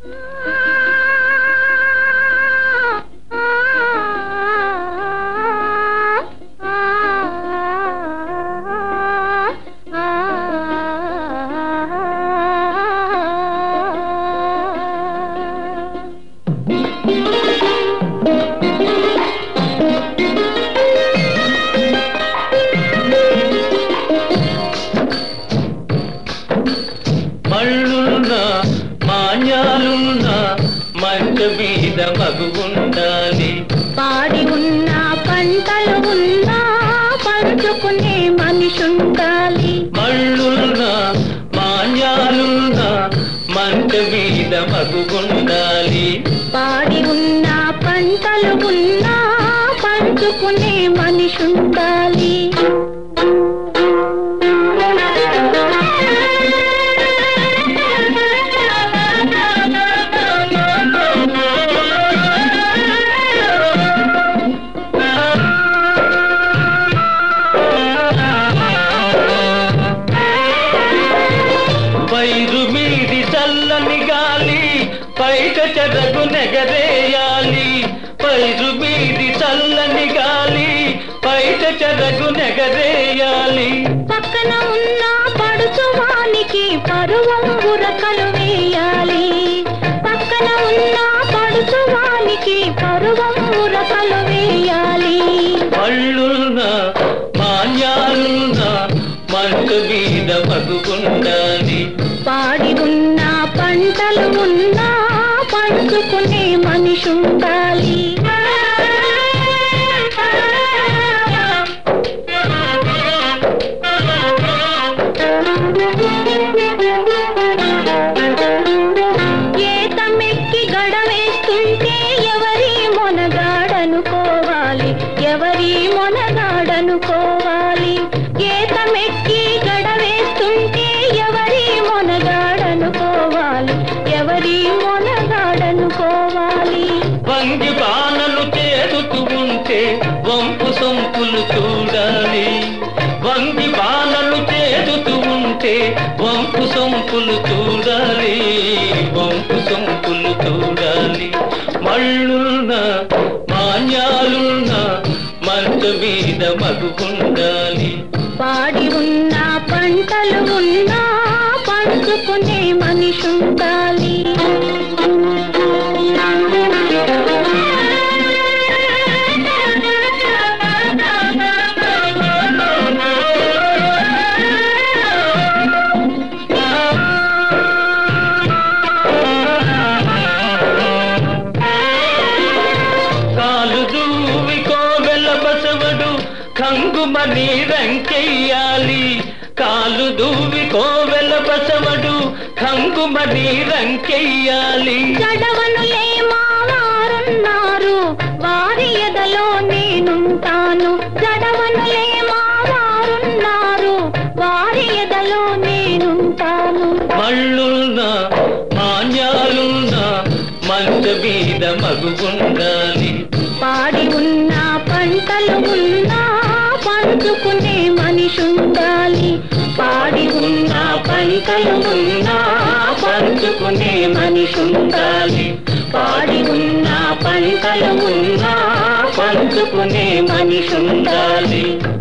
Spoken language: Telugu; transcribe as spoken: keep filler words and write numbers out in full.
మళ్ళున్నా మాన్యాలున్నా మంచ మీద మగువుండాలి. పాడి ఉన్నా పంటలు ఉన్నా పంచుకునే మనిషుండాలి. మళ్ళున్నా మాన్యాలున్నా మంచ మీద మగువుండాలి. పాడి ఉన్నా పంటలు ఉన్నా పంచుకునే మనిషుండాలి. పైరు మీది చల్లని గాలి పైట చెరకు నెగరేయాలి. పైరు మీది చల్లని గాలి పైట చెరకు నెగరేయాలి. పక్కన ఉన్న పడుచువానికి పరువం ఉరకలు వేయాలి. పక్కన ఉన్న పడుచువానికి పరువం ఉరకలు వేయాలి. మళ్ళున్నా మాన్యాలున్నా మంచ మీద మగువుండాలి. పాడి ఉన్నా పంటలు ఉన్నా పంచుకునే మనిషుండాలి. ఏతమెక్కి గడవేస్తుంటే ఎవరి మొనగాడనుకోవాలి. ఎవరి మొనగాడనుకోవాలి. ఏతమెక్కి గడవేస్తుంటే ఎవరి మొనగాడనుకోవాలి. ఎవరి మొనగాడనుకోవాలి. వంగి బాణలు చేరుతూ ఉంటే వంపు సొంపులు చూడాలి. వంగి బాణలు చేరుతూ ఉంటే వంపు సొంపులు చూడాలి. వంపు సొంపులు చూడాలి. మళ్ళున్నా మాన్యాలున్నా మంచ మీద మగువుండాలి. పాడి ఉన్నా పంటలు ఉన్నా పంచుకునే మనిషుండాలి. కాలు దూవి కోవెల బసవడు కంగుమని రంకెయ్యాలి. కాలు దూవి కోవెల బసవడు కంగుమని రంకెయ్యాలి. జడవనులే మావారున్నారు వారి ఎదలో నేనుంటాను. జడవనులే మావారున్నారు వారి ఎదలో నేనుంటాను. మళ్ళున్నా మాన్యాలున్నా మంచ మీద మగువుండాలి. పాడి ఉన్నా పంటలు ఉన్నా పంచుకునే మనిషుండాలి. పాడి ఉన్నా పంటలు ఉన్నా పంచుకునే మనిషుండాలి. పాడి ఉన్నా పంటలు ఉన్నా పంచుకునే మనిషుండాలి.